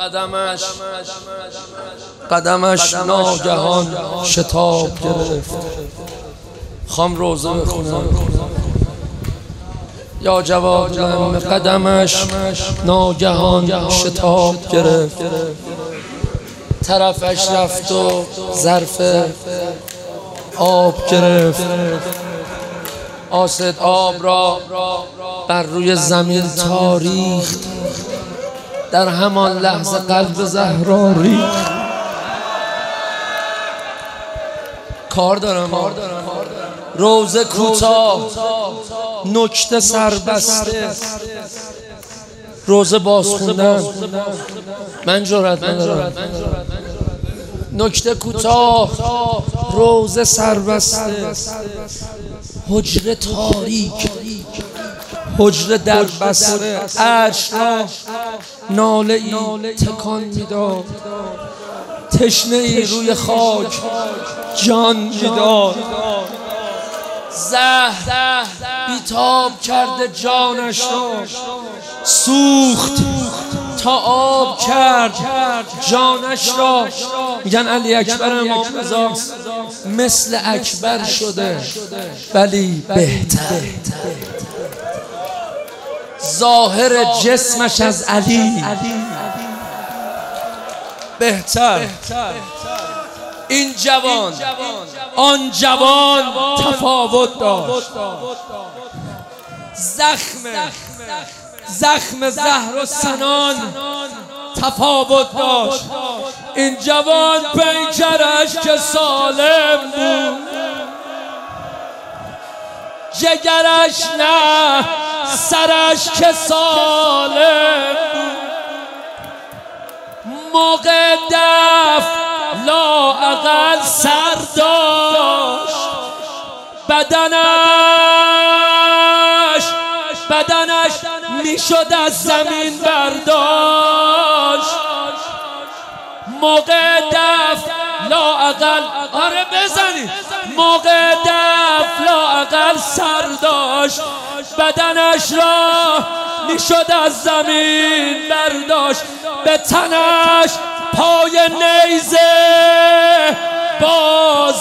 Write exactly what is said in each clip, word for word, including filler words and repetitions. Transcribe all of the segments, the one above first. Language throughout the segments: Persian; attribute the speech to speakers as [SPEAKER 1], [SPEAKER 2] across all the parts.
[SPEAKER 1] قدمش قدمش ناگهان شتاب گرفت. خوام روزه بخونم یا جوادم. قدمش ناگهان شتاب گرفت، طرفش رفت و ظرف آب گرفت. آسد آب را بر روی زمین تاریخت، در همان لحظه قلب زهرا ریخت. کار دارم روزه کوتاه، نکته سربسته. روزه باز خوندن من جرأت ندارم. نکته کوتاه، روزه سربسته. حجره تاریک، حجره در بسته. عرش را ناله ای تکان میداد، تشنه ای روی خاک جان میداد. زهر بیتاب کرده جانش را، سوخت تا آب کرد جانش را. میگن علی اکبر امام رضا مثل اکبر شده ولی بهتر. ظاهر جسمش از علی بهتر. این جوان آن جوان تفاوت داشت. زخم زخم زهر و سنان تفاوت داشت. این جوان پیکرش که سالم بود، جگرش نه سرش که سالم بود. موقع دفع لااقل سر داشت، بدنش بدنش میشد از زمین برداشت. موقع دفع لااقل آره بزنید، موقع دفع لااقل سر داشت، بدنش را میشد از زمین برداشت. به تنش پای نیزه باز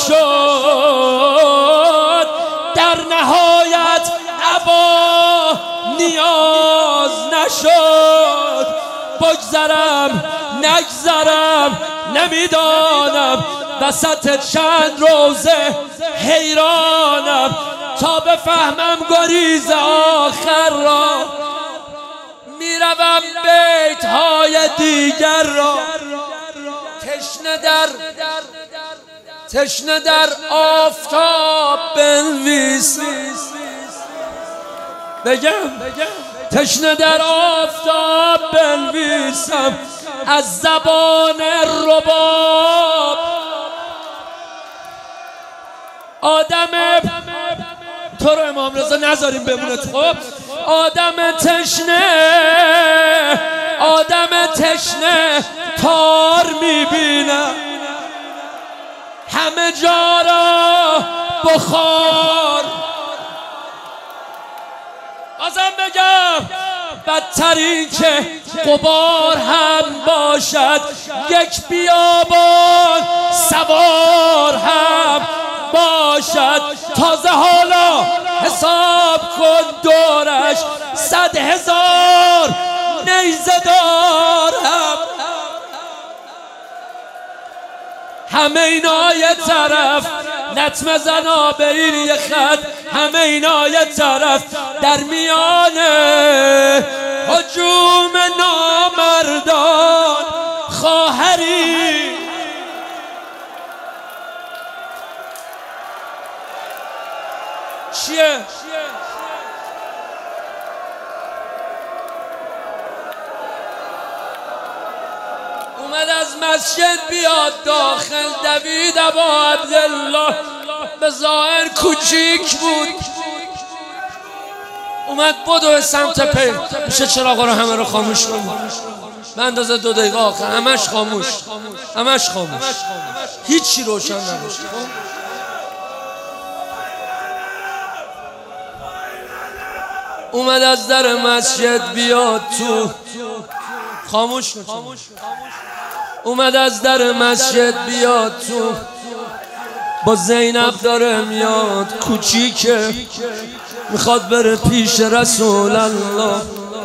[SPEAKER 1] نشد، در نهایت ابا نیاز نشد. بگذرم نگذرم نمیدانم، وسط چند روزه حیرانم تا بفهمم گریز آخر را. میروم بیت های دیگر را، تشنه در تشنه در آفتاب بنویس. بگم تشنه در آفتاب بنویسم از زبان رباب. آدم تو رو امام رضا نذاریم بمونه. خب آدم تشنه آدم تشنه تار میبینم، همه جا را بخار. بازم بگم بدترین که غبار هم باشد، یک بیابان سوار هم باشد. تازه حالا حساب کن دورش صد هزار نیزه دارم. همه اینا یه طرف، نطم زنا به این یه خط. همه اینا یه طرف، در میان هجوم نامردان خواهری. چیه؟ اومد از مسجد بیاد داخل، دوید ابا عبدالله. به ظاهر کوچیک بود، اومد بدو سمت پی. میشه چراغا رو همه رو خاموش کنیم به اندازه دو دقیقه آخر؟ همش خاموش، همش خاموش، هیچی روشن نباشه. اومد از در مسجد بیاد تو، خاموش کن. اومد از در مسجد بیاد تو، با زینب داره میاد، کوچیکه میخواد بره پیش رسول الله.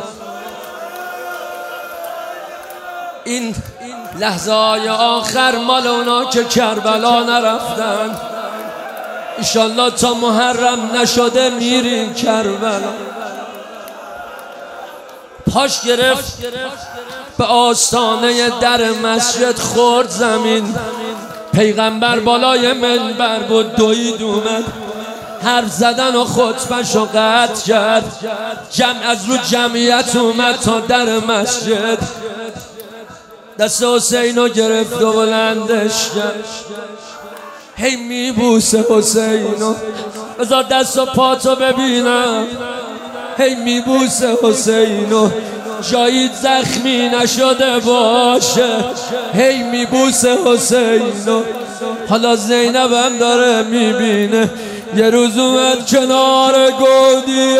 [SPEAKER 1] این لحظه های آخر مال اونا که کربلا نرفتن، ایشالله تا محرم نشده میرین کربلا. پاش گرفت به آستانه در مسجد، خورد زمین. پیغمبر بالای منبر بود، دوید اومد، حرف زدن و خطبه‌شو قطع کرد. جمع از رو جمعیت اومد تا در مسجد، دست حسینو گرفت و بلندش کرد. هی میبوسه حسینو، بذار دست و پاتو ببینم. هی میبوسه حسینو، جایید زخمی نشده باشه. هی میبوسه حسینو. حالا زینبم داره میبینه. یه روز اومد کنار گودی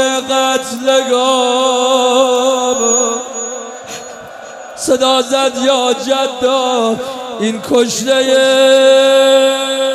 [SPEAKER 1] قتلگاه، صدا زد یا جدا این کشته